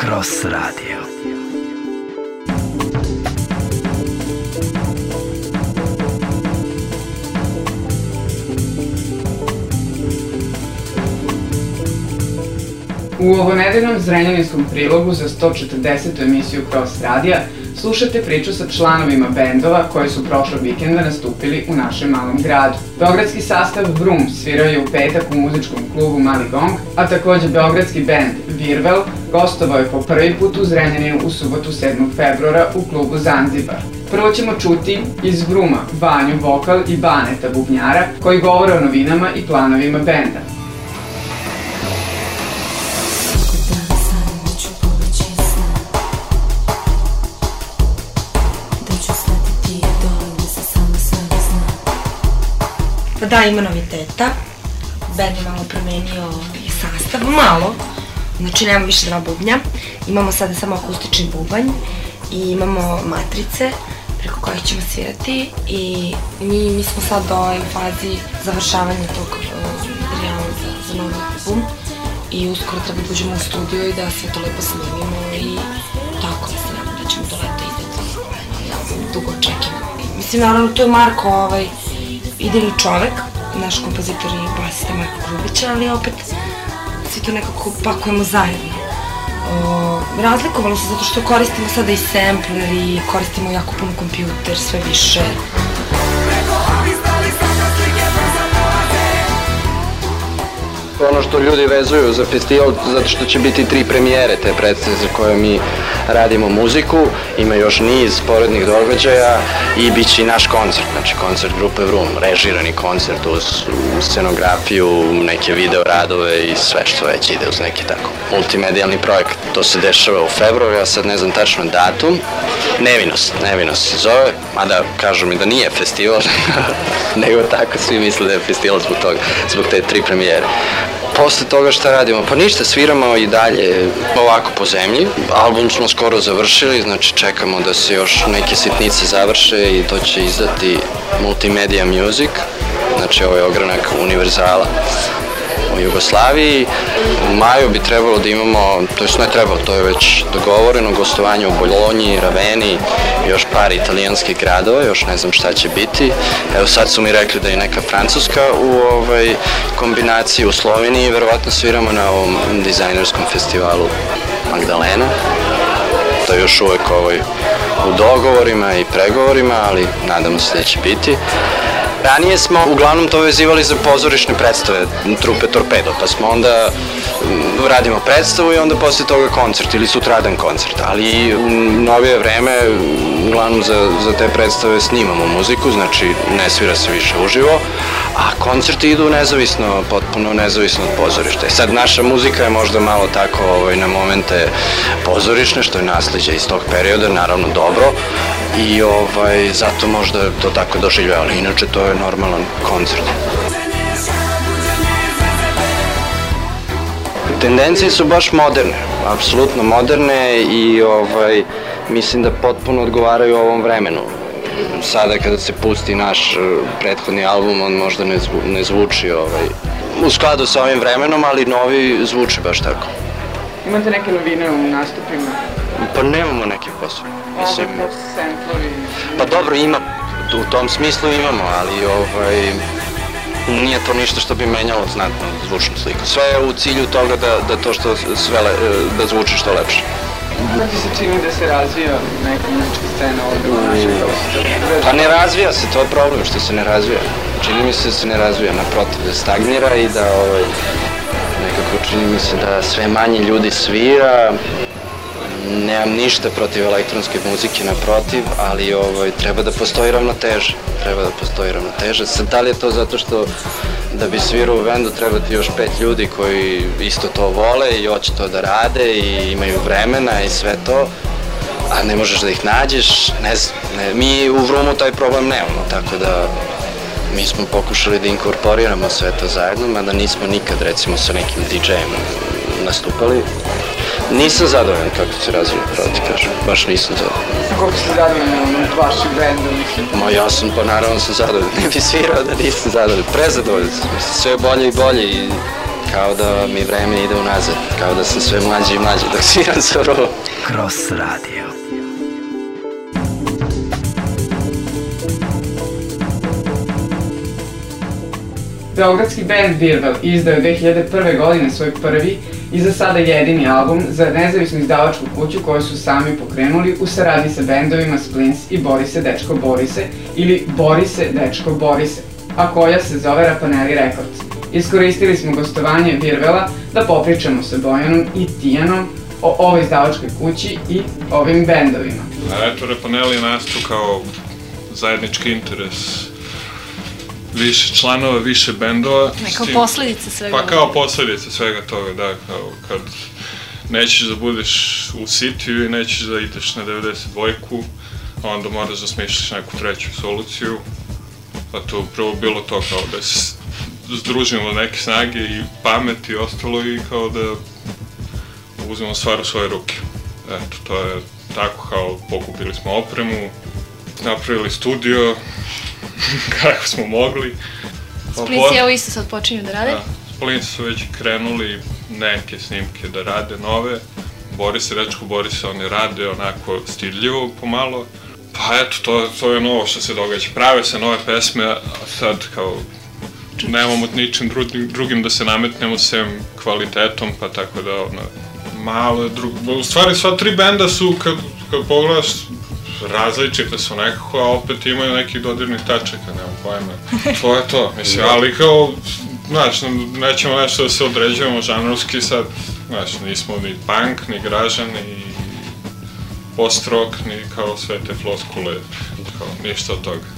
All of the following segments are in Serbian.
Cross Radio. U ovonedeljnom zrenjaninskom prilogu za 140. emisiju Cross Radija slušate priču sa članovima bendova koji su prošlog vikenda nastupili u našem malom gradu. Beogradski sastav Brum svirao je u petak u muzičkom klubu Mali Gong, a takođe beogradski bend Virvel gostovao je po prvi put u Zrenjaninu u subotu 7. februara u klubu Zanzibar. Prvo ćemo čuti iz Bruma Vanju vokal i Baneta bubnjara koji govore o novinama i planovima benda. Pa da, ima noviteta. Band je malo promenio sastav, malo. Znači nema više dva bubnja. Imamo sada samo akustični bubanj i imamo matrice preko kojih ćemo svirati i mi smo sad u fazi završavanja tog materijala za novi album i uskoro treba da uđemo u studio i da sve to lepo snimimo i tako da se nadam da ćemo do leta izdati dugo očekivano. Mislim, naravno, to je Marko, idejni čovek, naš kompozitor i basista Marko Grubić, ali opet svi to nekako pakujemo zajedno. Razlikovalo se zato što koristimo sada i sampler i koristimo jako puno kompjuter, sve više. Ono što ljudi vezuju za festival, zato što će biti 3 premijere te predstave za koje mi radimo muziku, ima još niz sporednih događaja i bit će i naš koncert, znači koncert grupe Vrum, režirani koncert uz scenografiju, neke video radove i sve što već ide uz neki tako multimedijalni projekat. To se dešava u februaru, ja sad ne znam tačno datum. Nevinost se zove, mada kažu mi da nije festival, nego tako svi misle da je festival zbog te 3 premijere. Posle toga šta radimo? Pa ništa, sviramo i dalje ovako po zemlji. Album smo skoro završili, znači čekamo da se još neke sitnice završe i to će izdati Multimedia Music, znači ovo je ogranak Univerzala u Jugoslaviji. U maju bi trebalo da imamo, to jest ne trebalo, to je već dogovoreno, gostovanje u Bolonji, Raveni, još par italijanskih gradova, još ne znam šta će biti. Evo sad su mi rekli da je neka Francuska u kombinaciji u Sloveniji, verovatno sviramo na ovom dizajnerskom festivalu Magdalena. To je još uvek u dogovorima i pregovorima, ali nadamo se da će biti. Ranije smo uglavnom to vezivali za pozorišne predstave trupe Torpedo, pa smo onda radimo predstavu i onda posle toga koncert ili sutradan koncert, ali u novije vreme uglavnom za te predstave snimamo muziku, znači ne svira se više uživo, a koncerti idu nezavisno, potpuno nezavisno od pozorišta. Sad naša muzika je možda malo tako na momente pozorišne, što je nasleđe iz tog perioda, naravno dobro, i zato možda to tako doživljava, ali inače to je normalan koncert. Tendencije su baš moderne, apsolutno moderne i mislim da potpuno odgovaraju ovom vremenu. Sada kada se pusti naš prethodni album, on možda ne zvuči u skladu sa ovim vremenom, ali novi zvuči baš tako. Imate neke novine u nastupima? Pa nemamo nekih posebno. Samplovi? Pa dobro, ima, u tom smislu imamo, ali nije to ništa što bi menjalo znatno zvučnu sliku. Sve je u cilju toga da zvuči što lepše. Kako se čini da se razvija neka muzička scena ovdje u našem prostoru? Pa ne razvija se, to je problem što se ne razvija. Čini mi se da se ne razvija, naprotiv, da stagnira i da nekako čini mi se da sve manje ljudi svira. Nemam ništa protiv elektronske muzike, naprotiv, ali treba da postoji ravnoteža. Sad, da li je to zato što da bi svirao u bendu treba ti još 5 ljudi koji isto to vole i hoće to da rade i imaju vremena i sve to, a ne možeš da ih nađeš, ne znam. Mi u Vrumu taj problem nemamo, tako da mi smo pokušali da inkorporiramo sve to zajedno, mada nismo nikad recimo sa nekim DJ-em nastupali. Nisam zadovoljan kako se razvija, pravo ti kažem, baš nisam zadovoljan. Koliko ste zadovoljni od vašeg benda, mislim? Ma ja sam, pa naravno sam zadovoljan, ne bi svirao da nisam zadovoljan, prezadovoljan sam, sve bolje i bolje i kao da mi vreme ide unazad, kao da sam sve mlađi i mlađi dok sviram surovo. Cross Radio. Beogradski band Virvel izdao je 2001. godine svoj prvi i za sada jedini album za nezavisnu izdavačku kuću koju su sami pokrenuli u saradnji sa bendovima Splins i Borise Dečko Borise ili Borise Dečko Borise, a koja se zove Rapaneli Records. Iskoristili smo gostovanje Virvela da popričamo sa Bojanom i Tijanom o ovoj izdavačkoj kući i ovim bendovima. Eto, Rapaneli je nastao kao zajednički interes više članova, više bendova. Kao posledica svega. Pa kao posledica svega toga, da, kao kad nećeš da budeš u Cityu i nećeš da ideš na 92-ku, onda moraš da smišljaš neku treću soluciju. Pa to upravo bilo to kao da se združimo neke snage i pamet i ostalo i kao da uzmemo stvar u svoje ruke. Eto, to je tako kao pokupili smo opremu, napravili studio, kako smo mogli. Splinci evo isto sad počinju da rade? Da, Splinci su već krenuli neke snimke da rade nove. Boris i Dečko Boris, oni rade onako stidljivo pomalo. Pa eto, to je novo što se događa. Prave se nove pesme, a sad kao nemamo ničim drugim da se nametnemo sem kvalitetom, pa tako da malo u stvari sva tri benda su, kad pogledaš, različite su nekako, a opet imaju nekih dodirnih tačaka, nemam pojma. To je to, mislim, ali kao, znaš, nećemo nešto da se određujemo žanrovski sad, znaš, nismo ni punk, ni gražan, ni post-rock, ni kao sve te floskule, kao ništa od toga.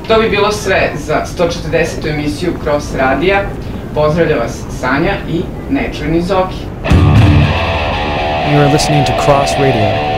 To bi bilo sve za 140. emisiju Cross Radija. Pozdravlja vas Sanja i nečujni Zoki. You are listening to Cross Radio.